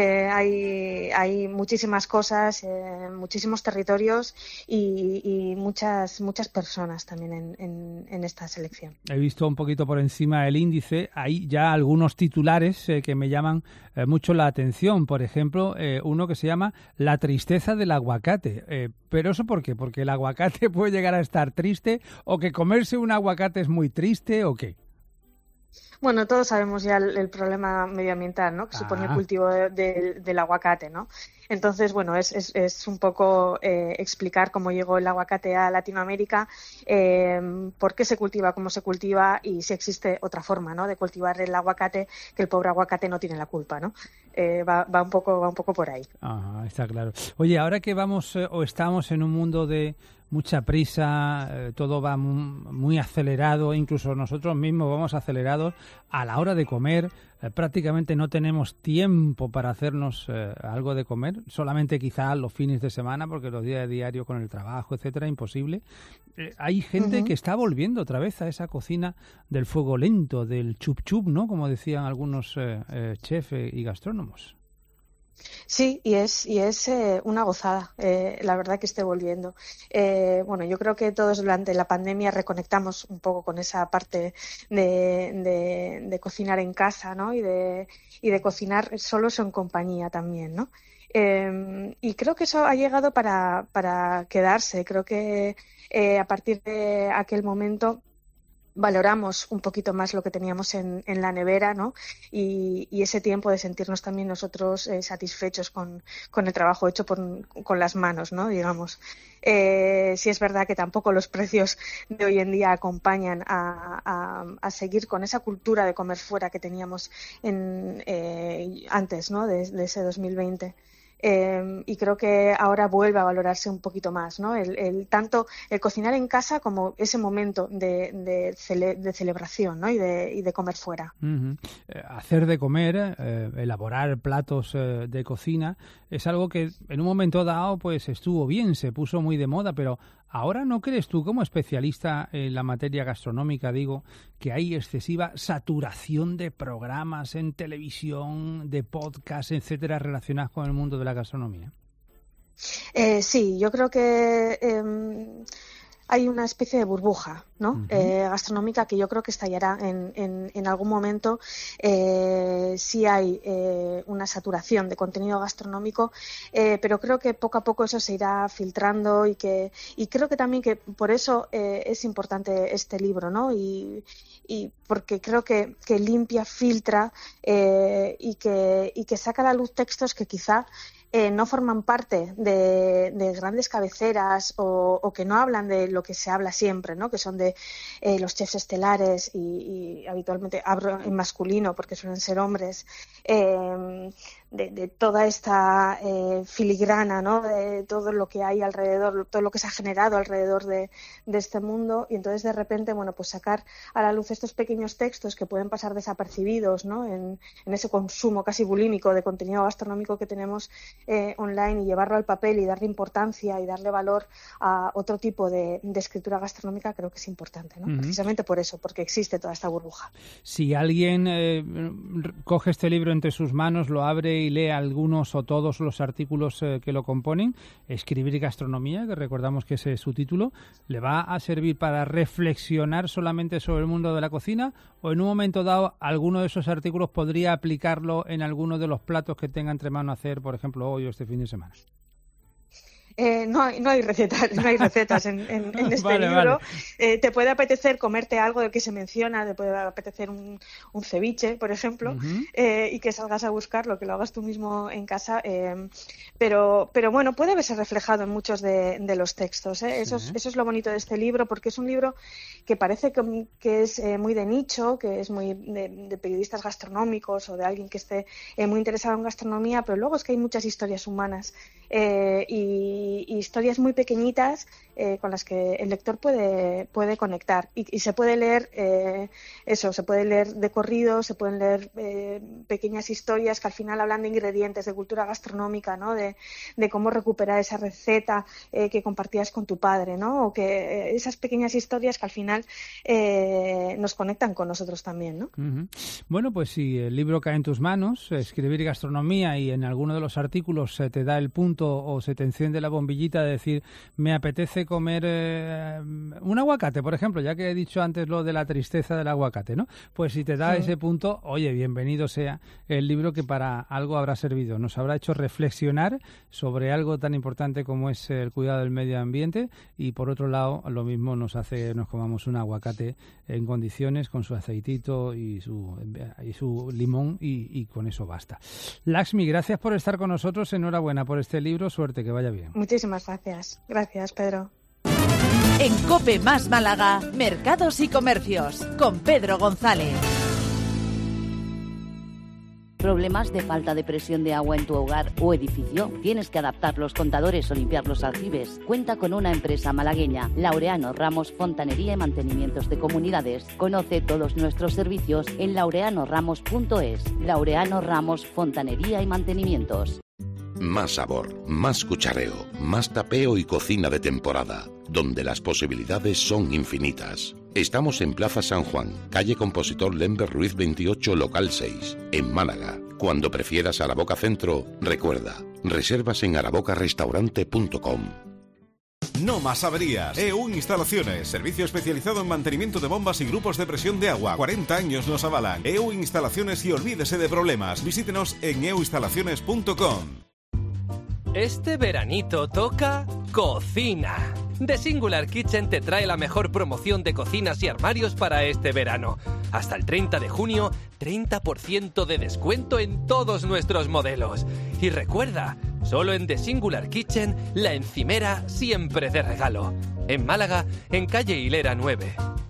Speaker 4: Hay muchísimas cosas, muchísimos territorios y muchas personas también en esta selección.
Speaker 3: He visto un poquito por encima del índice, hay ya algunos titulares que me llaman mucho la atención. Por ejemplo, uno que se llama La tristeza del aguacate. ¿Pero eso por qué? ¿Porque el aguacate puede llegar a estar triste o que comerse un aguacate es muy triste o qué?
Speaker 4: Bueno, todos sabemos ya el problema medioambiental, ¿no? Que supone el cultivo del aguacate, ¿no? Entonces, bueno, es un poco explicar cómo llegó el aguacate a Latinoamérica, por qué se cultiva, cómo se cultiva y si existe otra forma, ¿no? De cultivar el aguacate, que el pobre aguacate no tiene la culpa, ¿no? Va un poco por ahí.
Speaker 3: Ajá, está claro. Oye, ahora que vamos o estamos en un mundo de mucha prisa, todo va muy acelerado, incluso nosotros mismos vamos acelerados a la hora de comer, prácticamente no tenemos tiempo para hacernos algo de comer, solamente quizás los fines de semana, porque los días de diario con el trabajo, etcétera, imposible. Hay gente que está volviendo otra vez a esa cocina del fuego lento, del chup chup, ¿no? Como decían algunos chefs y gastrónomos.
Speaker 4: Sí, y es una gozada, la verdad que esté volviendo. Bueno, yo creo que todos durante la pandemia reconectamos un poco con esa parte de cocinar en casa, ¿no? Y de cocinar solos o en compañía también, ¿no? Y creo que eso ha llegado para quedarse. Creo que a partir de aquel momento valoramos un poquito más lo que teníamos en la nevera, ¿no? Y ese tiempo de sentirnos también nosotros satisfechos con el trabajo hecho con las manos, ¿no? Digamos. Sí es verdad que tampoco los precios de hoy en día acompañan a seguir con esa cultura de comer fuera que teníamos antes, ¿no? De ese 2020. y creo que ahora vuelve a valorarse un poquito más, ¿no? Tanto el cocinar en casa como ese momento de celebración, ¿no? y de comer fuera.
Speaker 3: Hacer de comer, elaborar platos de cocina es algo que en un momento dado pues estuvo bien, se puso muy de moda, pero ahora ¿no crees tú, como especialista en la materia gastronómica, digo, que hay excesiva saturación de programas en televisión, de podcast, etcétera, relacionados con el mundo de la gastronomía?
Speaker 4: Sí, yo creo que hay una especie de burbuja, ¿no? Gastronómica que yo creo que estallará en algún momento. Sí hay una saturación de contenido gastronómico, pero creo que poco a poco eso se irá filtrando y creo que también que por eso es importante este libro, ¿no? Y porque creo que limpia, filtra y que saca a la luz textos que quizá no forman parte de grandes cabeceras o que no hablan de lo que se habla siempre, ¿no? Que son de los chefs estelares y habitualmente hablo en masculino porque suelen ser hombres, de toda esta filigrana, ¿no? De todo lo que hay alrededor, todo lo que se ha generado alrededor de este mundo, y entonces de repente, bueno, pues sacar a la luz estos pequeños textos que pueden pasar desapercibidos, ¿no? En ese consumo casi bulímico de contenido gastronómico que tenemos online, y llevarlo al papel y darle importancia y darle valor a otro tipo de escritura gastronómica, creo que es importante, ¿no? Precisamente por eso, porque existe toda esta burbuja.
Speaker 3: Si alguien coge este libro entre sus manos, lo abre y lee algunos o todos los artículos que lo componen, Escribir gastronomía, que recordamos que ese es su título, ¿le va a servir para reflexionar solamente sobre el mundo de la cocina, o en un momento dado alguno de esos artículos podría aplicarlo en alguno de los platos que tenga entre manos hacer, por ejemplo, hoy o este fin de semana?
Speaker 4: No hay recetas en este libro. Vale. Te puede apetecer comerte algo del que se menciona, te puede apetecer un ceviche, por ejemplo, y que salgas a buscarlo, que lo hagas tú mismo en casa, pero bueno, puede verse reflejado en muchos de los textos, ¿eh? Eso es lo bonito de este libro, porque es un libro que parece que es muy de nicho, que es muy de periodistas gastronómicos o de alguien que esté muy interesado en gastronomía, pero luego es que hay muchas historias humanas y historias muy pequeñitas con las que el lector puede conectar, y se puede leer se puede leer de corrido, se pueden leer pequeñas historias que al final hablan de ingredientes, de cultura gastronómica, ¿no? De cómo recuperar esa receta que compartías con tu padre, ¿no? O que esas pequeñas historias que al final nos conectan con nosotros también, ¿no?
Speaker 3: Bueno, pues si el libro cae en tus manos, Escribir gastronomía, y en alguno de los artículos se te da el punto o se te enciende la bombillita de decir, me apetece comer un aguacate, por ejemplo, ya que he dicho antes lo de la tristeza del aguacate, ¿no? Pues si te da ese punto, oye, bienvenido sea el libro, que para algo habrá servido, nos habrá hecho reflexionar sobre algo tan importante como es el cuidado del medio ambiente, y por otro lado, lo mismo nos hace que nos comamos un aguacate en condiciones, con su aceitito y su limón, y con eso basta. Laxmi, gracias por estar con nosotros, enhorabuena por este libro, suerte, que vaya bien.
Speaker 4: Muchísimas gracias. Gracias, Pedro.
Speaker 11: En COPE más Málaga, Mercados y Comercios, con Pedro González.
Speaker 12: ¿Problemas de falta de presión de agua en tu hogar o edificio? ¿Tienes que adaptar los contadores o limpiar los aljibes? Cuenta con una empresa malagueña, Laureano Ramos Fontanería y Mantenimientos de Comunidades. Conoce todos nuestros servicios en laureanoramos.es. Laureano Ramos Fontanería y Mantenimientos.
Speaker 2: Más sabor, más cuchareo, más tapeo y cocina de temporada, donde las posibilidades son infinitas. Estamos en Plaza San Juan, calle Compositor Lember Ruiz 28, local 6, en Málaga. Cuando prefieras Araboca Centro, recuerda, reservas en arabocarestaurante.com.
Speaker 7: No más averías. EU Instalaciones, servicio especializado en mantenimiento de bombas y grupos de presión de agua. 40 años nos avalan. EU Instalaciones, y olvídese de problemas. Visítenos en euinstalaciones.com.
Speaker 23: Este veranito toca cocina. The Singular Kitchen te trae la mejor promoción de cocinas y armarios para este verano. Hasta el 30 de junio, 30% de descuento en todos nuestros modelos. Y recuerda, solo en The Singular Kitchen, la encimera siempre de regalo. En Málaga, en calle Hilera 9.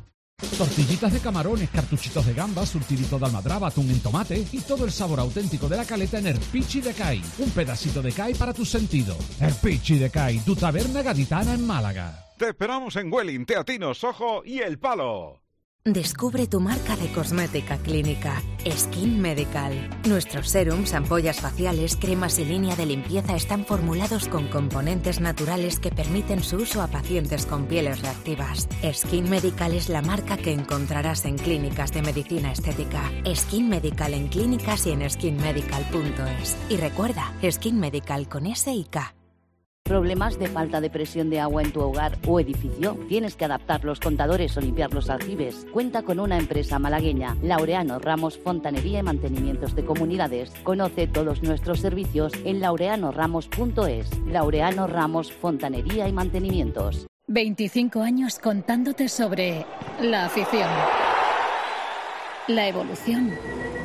Speaker 6: Tortillitas de camarones, cartuchitos de gambas, surtidito de almadraba, atún en tomate y todo el sabor auténtico de la caleta en el Pichi de Cai. Un pedacito de Cai para tus sentidos. El Pichi de Cai, tu taberna gaditana en Málaga.
Speaker 7: Te esperamos en Welling, Teatinos, Soho y El Palo.
Speaker 8: Descubre tu marca de cosmética clínica, Skin Medical. Nuestros serums, ampollas faciales, cremas y línea de limpieza están formulados con componentes naturales que permiten su uso a pacientes con pieles reactivas. Skin Medical es la marca que encontrarás en clínicas de medicina estética. Skin Medical en clínicas y en skinmedical.es. Y recuerda, Skin Medical con S y K.
Speaker 12: ¿Problemas de falta de presión de agua en tu hogar o edificio? ¿Tienes que adaptar los contadores o limpiar los aljibes? Cuenta con una empresa malagueña, Laureano Ramos Fontanería y Mantenimientos de Comunidades. Conoce todos nuestros servicios en laureanoramos.es. Laureano Ramos Fontanería y Mantenimientos.
Speaker 9: 25 años contándote sobre la afición, la evolución,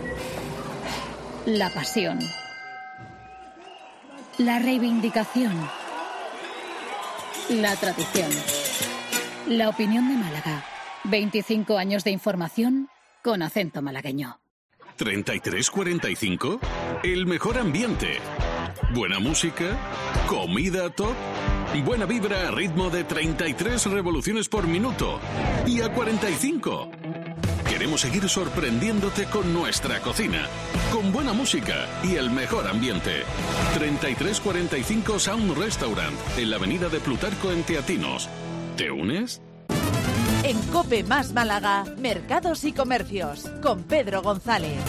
Speaker 9: la pasión, la reivindicación, la tradición, la opinión de Málaga. 25 años de información con acento malagueño.
Speaker 24: 33-45, el mejor ambiente. Buena música, comida top, buena vibra a ritmo de 33 revoluciones por minuto y a 45. Queremos seguir sorprendiéndote con nuestra cocina, con buena música y el mejor ambiente. 3345 Sound Restaurant, en la avenida de Plutarco en Teatinos. ¿Te unes?
Speaker 11: En COPE más Málaga, Mercados y Comercios, con Pedro González.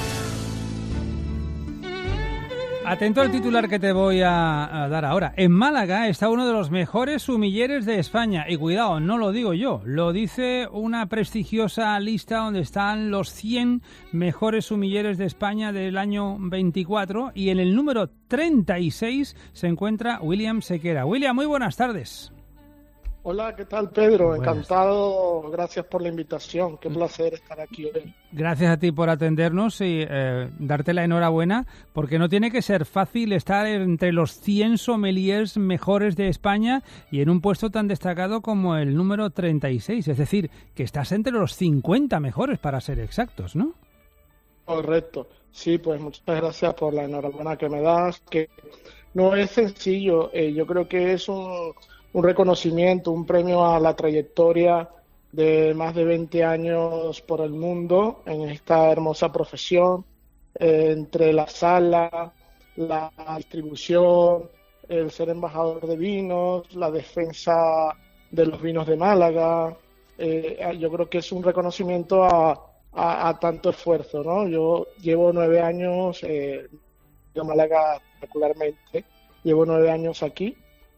Speaker 3: Atento al titular que te voy a dar ahora. En Málaga está uno de los mejores sumilleres de España. Y cuidado, no lo digo yo, lo dice una prestigiosa lista donde están los 100 mejores sumilleres de España del año 24. Y en el número 36 se encuentra William Sequera. William, muy buenas tardes.
Speaker 25: Hola, ¿qué tal, Pedro? Encantado, gracias por la invitación, qué placer estar aquí hoy.
Speaker 3: Gracias a ti por atendernos y darte la enhorabuena, porque no tiene que ser fácil estar entre los 100 sommeliers mejores de España y en un puesto tan destacado como el número 36, es decir, que estás entre los 50 mejores para ser exactos, ¿no?
Speaker 25: Correcto, sí, pues muchas gracias por la enhorabuena que me das, que no es sencillo, yo creo que es un reconocimiento, un premio a la trayectoria de más de 20 años por el mundo en esta hermosa profesión, entre la sala, la distribución, el ser embajador de vinos, la defensa de los vinos de Málaga. Yo creo que es un reconocimiento a tanto esfuerzo, ¿no? Yo llevo 9 años, de Málaga particularmente, llevo 9 años aquí.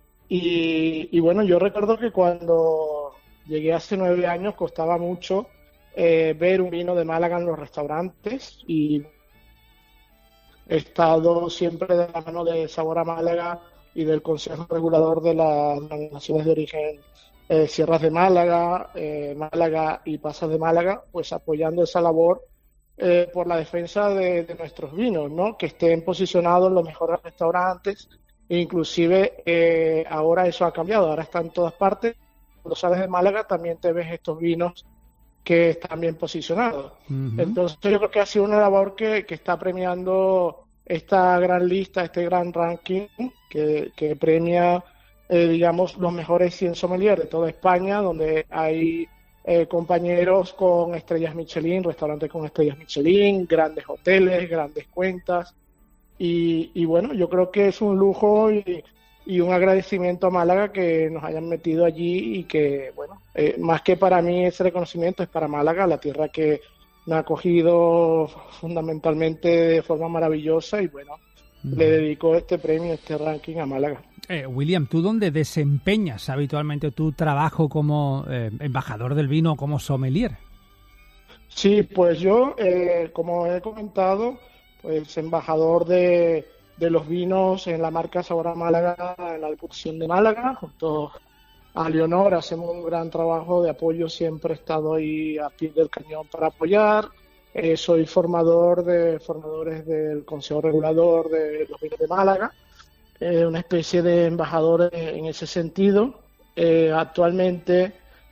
Speaker 25: Y bueno, yo recuerdo que cuando llegué hace 9 años costaba mucho ver un vino de Málaga en los restaurantes y he estado siempre de la mano de Sabor a Málaga y del Consejo Regulador de las Denominaciones de Origen Sierras de Málaga, Málaga y Pasas de Málaga, pues apoyando esa labor por la defensa de nuestros vinos, ¿no? Que estén posicionados en los mejores restaurantes. Inclusive ahora eso ha cambiado, ahora está en todas partes. Cuando sales de Málaga también te ves estos vinos que están bien posicionados. Uh-huh. Entonces yo creo que ha sido una labor que está premiando esta gran lista, este gran ranking que premia, digamos, los mejores 100 sommeliers de toda España, donde hay compañeros con estrellas Michelin, restaurantes con estrellas Michelin, grandes hoteles, grandes cuentas. Y bueno, yo creo que es un lujo y un agradecimiento a Málaga que nos hayan metido allí y que, bueno, más que para mí ese reconocimiento es para Málaga, la tierra que me ha acogido fundamentalmente de forma maravillosa y bueno, le dedico este premio, este ranking a Málaga.
Speaker 3: William, ¿tú dónde desempeñas habitualmente tu trabajo como embajador del vino, como sommelier?
Speaker 25: Sí, pues yo, como he comentado, pues embajador de los vinos en la marca Sabor a Málaga, en la Diputación de Málaga, junto a Leonor hacemos un gran trabajo de apoyo, siempre he estado ahí a pie del cañón para apoyar. Soy formadores del Consejo Regulador de los Vinos de Málaga, una especie de embajador en ese sentido. Actualmente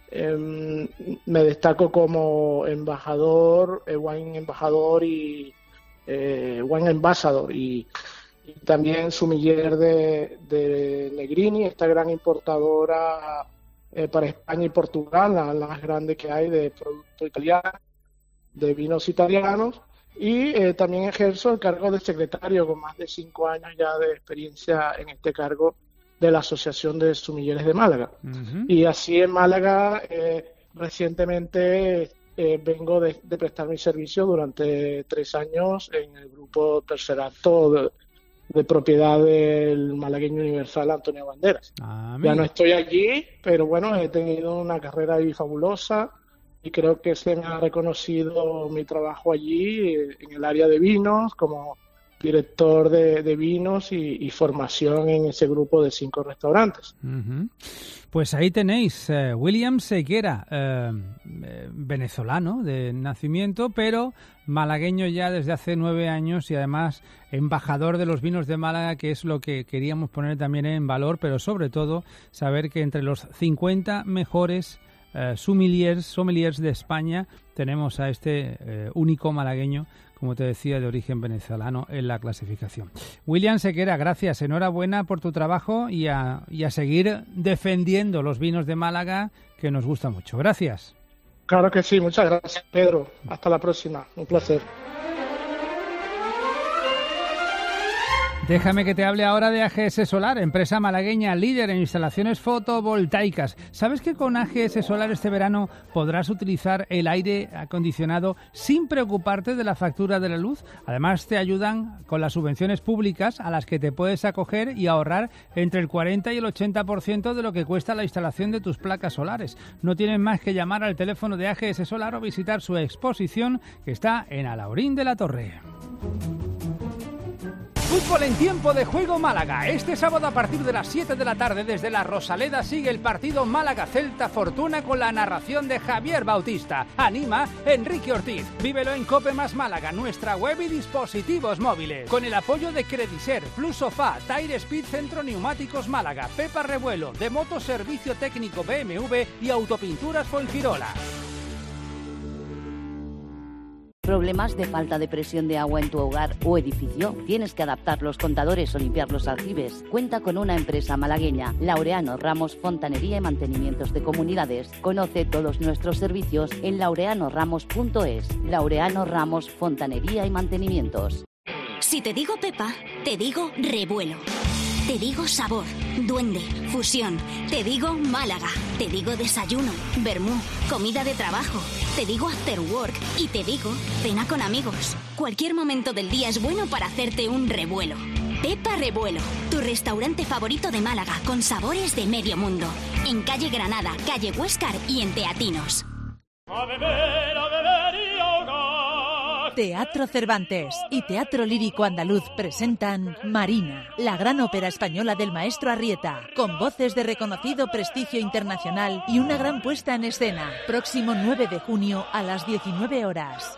Speaker 25: Me destaco como embajador, wine embajador y wine ambassador, y también sumiller de Negrini, esta gran importadora para España y Portugal, la más grande que hay de productos italianos, de vinos italianos, y también ejerzo el cargo de secretario con más de 5 años ya de experiencia en este cargo de la Asociación de Sumilleres de Málaga. Y así en Málaga recientemente vengo de prestar mi servicio durante 3 años en el grupo Tercer Acto de propiedad del malagueño universal Antonio Banderas. Ya no estoy allí, pero bueno, he tenido una carrera ahí fabulosa y creo que se me ha reconocido mi trabajo allí en el área de vinos como director de vinos y formación en ese grupo de 5 restaurantes.
Speaker 3: Pues ahí tenéis, William Sequera, venezolano de nacimiento, pero malagueño ya desde hace 9 años y además embajador de los vinos de Málaga, que es lo que queríamos poner también en valor, pero sobre todo saber que entre los 50 mejores sommeliers de España tenemos a este único malagueño, como te decía, de origen venezolano en la clasificación. William Sequera, gracias, enhorabuena por tu trabajo y a seguir defendiendo los vinos de Málaga, que nos gusta mucho. Gracias.
Speaker 25: Claro que sí, muchas gracias, Pedro. Hasta la próxima, un placer.
Speaker 3: Déjame que te hable ahora de AGS Solar, empresa malagueña líder en instalaciones fotovoltaicas. ¿Sabes que con AGS Solar este verano podrás utilizar el aire acondicionado sin preocuparte de la factura de la luz? Además te ayudan con las subvenciones públicas a las que te puedes acoger y ahorrar entre el 40 y el 80% de lo que cuesta la instalación de tus placas solares. No tienes más que llamar al teléfono de AGS Solar o visitar su exposición que está en Alhaurín de la Torre. Fútbol en tiempo de juego Málaga. Este sábado a partir de las 7 de la tarde desde la Rosaleda sigue el partido Málaga-Celta Fortuna con la narración de Javier Bautista. Anima Enrique Ortiz. Vívelo en Cope Más Málaga, nuestra web y dispositivos móviles. Con el apoyo de Crediser, Plus Sofá, Tire Speed Centro Neumáticos Málaga, Pepa Revuelo, de Moto Servicio Técnico BMW y Autopinturas Fuengirola.
Speaker 12: ¿Problemas de falta de presión de agua en tu hogar o edificio? ¿Tienes que adaptar los contadores o limpiar los aljibes? Cuenta con una empresa malagueña, Laureano Ramos Fontanería y Mantenimientos de Comunidades. Conoce todos nuestros servicios en laureanoramos.es. Laureano Ramos Fontanería y Mantenimientos.
Speaker 10: Si te digo Pepa, te digo revuelo. Te digo sabor, duende, fusión. Te digo Málaga. Te digo desayuno, vermú, comida de trabajo. Te digo after work y te digo cena con amigos. Cualquier momento del día es bueno para hacerte un revuelo. Pepa Revuelo, tu restaurante favorito de Málaga con sabores de medio mundo. En calle Granada, calle Huéscar y en Teatinos.
Speaker 11: Teatro Cervantes y Teatro Lírico Andaluz presentan Marina, la gran ópera española del maestro Arrieta, con voces de reconocido prestigio internacional y una gran puesta en escena. Próximo 9 de junio a las 19 horas.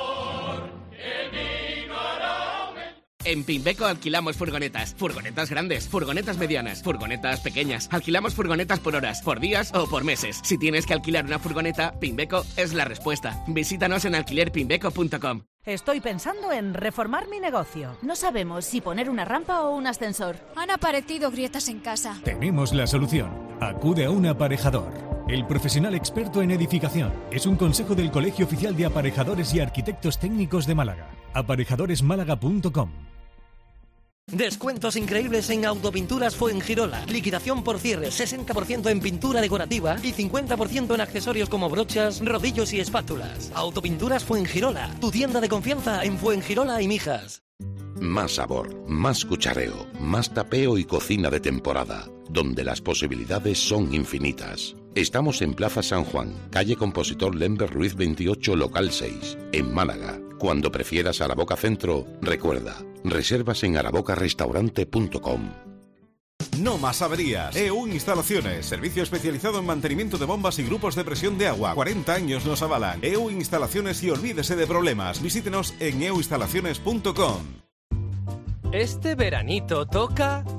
Speaker 13: En Pimbeco alquilamos furgonetas. Furgonetas grandes, furgonetas medianas, furgonetas pequeñas. Alquilamos furgonetas por horas, por días o por meses. Si tienes que alquilar una furgoneta, Pimbeco es la respuesta. Visítanos en alquilerpimbeco.com.
Speaker 16: Estoy pensando en reformar mi negocio. No sabemos si poner una rampa o un ascensor.
Speaker 14: Han aparecido grietas en casa.
Speaker 18: Tenemos la solución. Acude a un aparejador. El profesional experto en edificación. Es un consejo del Colegio Oficial de Aparejadores y Arquitectos Técnicos de Málaga. Aparejadoresmálaga.com.
Speaker 15: Descuentos increíbles en Autopinturas Fuengirola. Liquidación por cierre, 60% en pintura decorativa y 50% en accesorios como brochas, rodillos y espátulas. Autopinturas Fuengirola, tu tienda de confianza en Fuengirola y Mijas.
Speaker 2: Más sabor, más cuchareo, más tapeo y cocina de temporada, donde las posibilidades son infinitas. Estamos en Plaza San Juan, calle Compositor Lember Ruiz 28, local 6, en Málaga. Cuando prefieras Araboca Centro, recuerda, reservas en arabocarestaurante.com.
Speaker 7: No más averías. EU Instalaciones, servicio especializado en mantenimiento de bombas y grupos de presión de agua. 40 años nos avalan. EU Instalaciones y olvídese de problemas. Visítenos en euinstalaciones.com.
Speaker 23: Este veranito toca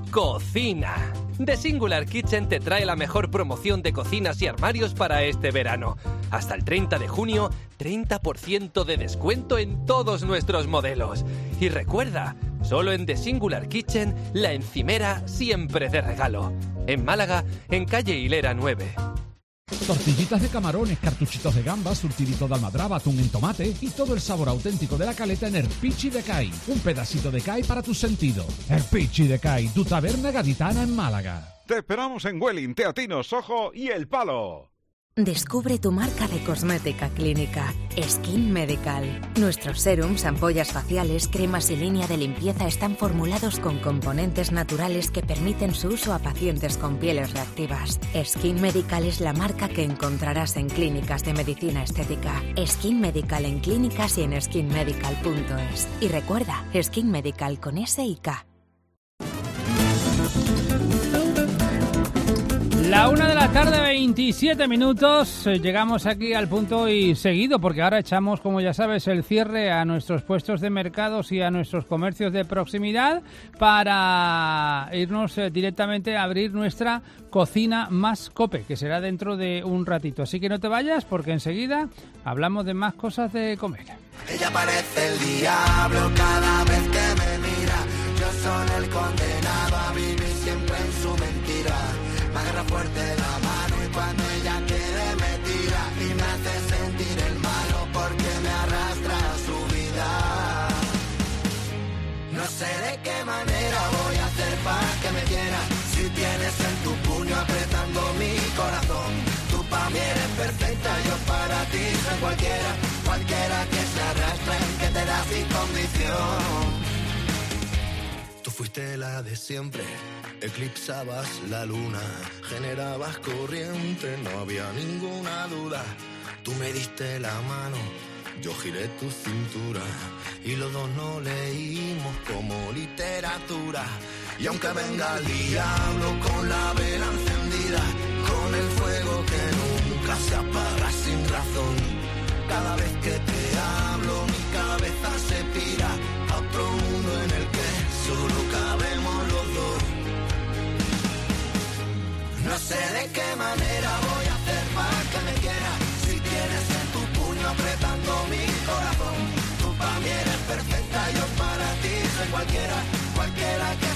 Speaker 23: cocina. The Singular Kitchen te trae la mejor promoción de cocinas y armarios para este verano. Hasta el 30 de junio, 30% de descuento en todos nuestros modelos. Y recuerda, solo en The Singular Kitchen, la encimera siempre de regalo. En Málaga, en calle Hilera 9.
Speaker 6: Tortillitas de camarones, cartuchitos de gambas, surtidito de almadraba, atún en tomate y todo el sabor auténtico de la caleta en el Pichi de Cai. Un pedacito de Cai para tus sentidos. El Pichi de Cai, tu taberna gaditana en Málaga.
Speaker 7: Te esperamos en Welling, Teatinos, Soho y El Palo.
Speaker 8: Descubre tu marca de cosmética clínica, Skin Medical. Nuestros serums, ampollas faciales, cremas y línea de limpieza están formulados con componentes naturales que permiten su uso a pacientes con pieles reactivas. Skin Medical es la marca que encontrarás en clínicas de medicina estética. Skin Medical en clínicas y en skinmedical.es. Y recuerda, Skin Medical con S y K.
Speaker 3: La 1 de la tarde, 27 minutos, llegamos aquí al punto y seguido, porque ahora echamos, como ya sabes, el cierre a nuestros puestos de mercados y a nuestros comercios de proximidad para irnos directamente a abrir nuestra cocina más cope, que será dentro de un ratito. Así que no te vayas, porque enseguida hablamos de más cosas de comer.
Speaker 5: Ella parece el diablo cada vez que me mira. Yo soy el condenado a vivir siempre en su mentira. Me agarra fuerte la mano y cuando ella quiere me tira y me hace sentir el malo porque me arrastra a su vida. No sé de qué manera voy a hacer para que me quiera. Si tienes en tu puño apretando mi corazón. Tú para mí eres perfecta, yo para ti soy cualquiera. Cualquiera que se arrastre, que te da sin condición. Tú fuiste la de siempre, eclipsabas la luna, generabas corriente, no había ninguna duda. Tú me diste la mano, yo giré tu cintura y los dos nos leímos como literatura. Y aunque venga el diablo con la vela encendida, con el fuego que nunca se apaga sin razón, cada vez que te hablo mi cabeza se pira a otro mundo en el que solo cabemos los dos. No sé de qué manera voy a hacer para que me quiera. Si tienes en tu puño apretando mi corazón. Tú para mí eres perfecta, yo para ti soy cualquiera. Cualquiera que